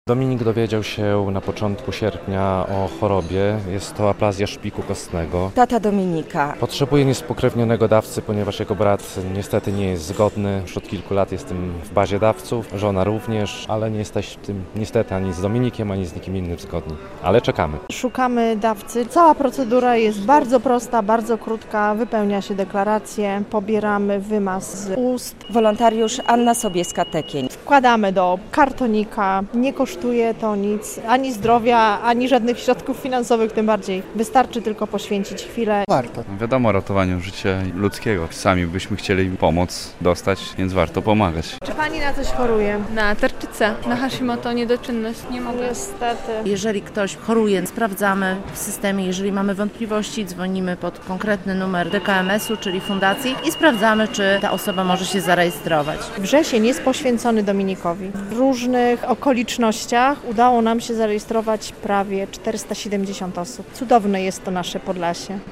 Dominik dowiedział się na początku sierpnia o chorobie. Jest to aplazja szpiku kostnego. Tata Dominika. Potrzebuje niespokrewnionego dawcy, ponieważ jego brat niestety nie jest zgodny. Już od kilku lat jestem w bazie dawców, żona również, ale nie jesteś w tym niestety ani z Dominikiem, ani z nikim innym zgodni. Ale czekamy. Szukamy dawcy. Cała procedura jest bardzo prosta, bardzo krótka. Wypełnia się deklarację, pobieramy wymaz z ust, Wolontariusz Anna Sobieska-Tekień. wkładamy do kartonika. Nie kosztuje to nic, ani zdrowia, ani żadnych środków finansowych, tym bardziej. Wystarczy tylko poświęcić chwilę. Warto. Wiadomo, o ratowaniu życia ludzkiego. Sami byśmy chcieli pomoc dostać, więc warto pomagać. Czy pani na coś choruje? Na tarczycę, na Hashimoto, niedoczynność. Nie mogę. Niestety. Jeżeli ktoś choruje, sprawdzamy w systemie, jeżeli mamy wątpliwości, dzwonimy pod konkretny numer DKMS-u, czyli fundacji i sprawdzamy, czy ta osoba może się zarejestrować. Wrzesień jest poświęcony Dominikowi. W różnych okolicznościach udało nam się zarejestrować prawie 470 osób. Cudowne jest to nasze Podlasie.